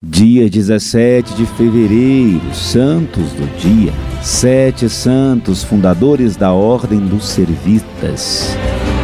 Dia 17 de fevereiro, santos do dia. 7 santos fundadores da Ordem dos Servitas.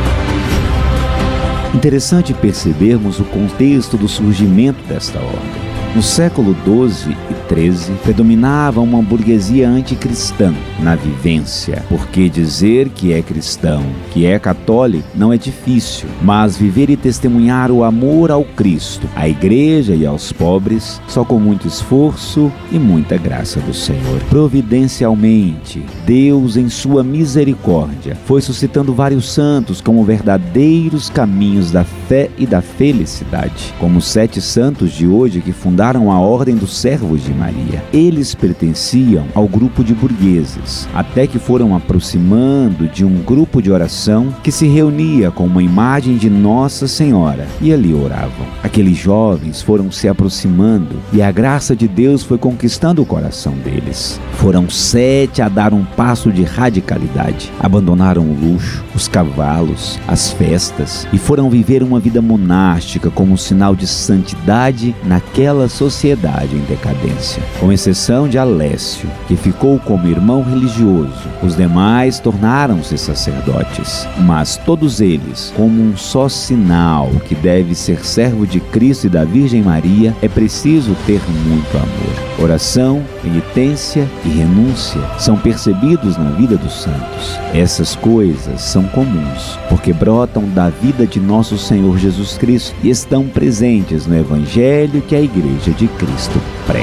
Interessante percebermos o contexto do surgimento desta ordem. No século XII e XIII, predominava uma burguesia anticristã na vivência, porque dizer que é cristão, que é católico, não é difícil, mas viver e testemunhar o amor ao Cristo, à igreja e aos pobres, só com muito esforço e muita graça do Senhor. Providencialmente, Deus, em sua misericórdia, foi suscitando vários santos como verdadeiros caminhos da fé e da felicidade, como os 7 santos de hoje que fundaram a Ordem dos Servos de Maria. Eles pertenciam ao grupo de burgueses, até que foram aproximando de um grupo de oração que se reunia com uma imagem de Nossa Senhora e ali oravam. Aqueles jovens foram se aproximando e a graça de Deus foi conquistando o coração deles. Foram 7 a dar um passo de radicalidade. Abandonaram o luxo, os cavalos, as festas e foram viver uma vida monástica como sinal de santidade naquela sociedade em decadência. Com exceção de Alessio, que ficou como irmão religioso, os demais tornaram-se sacerdotes, mas todos eles, como um só sinal que deve ser servo de Cristo e da Virgem Maria, é preciso ter muito amor. Oração, penitência e renúncia são percebidos na vida dos santos. Essas coisas são comuns, porque brotam da vida de nosso Senhor Jesus Cristo e estão presentes no Evangelho que a Igreja de Cristo prega.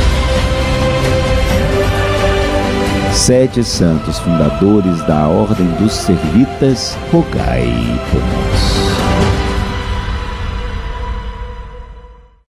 7 santos fundadores da Ordem dos Servitas, rogai por nós.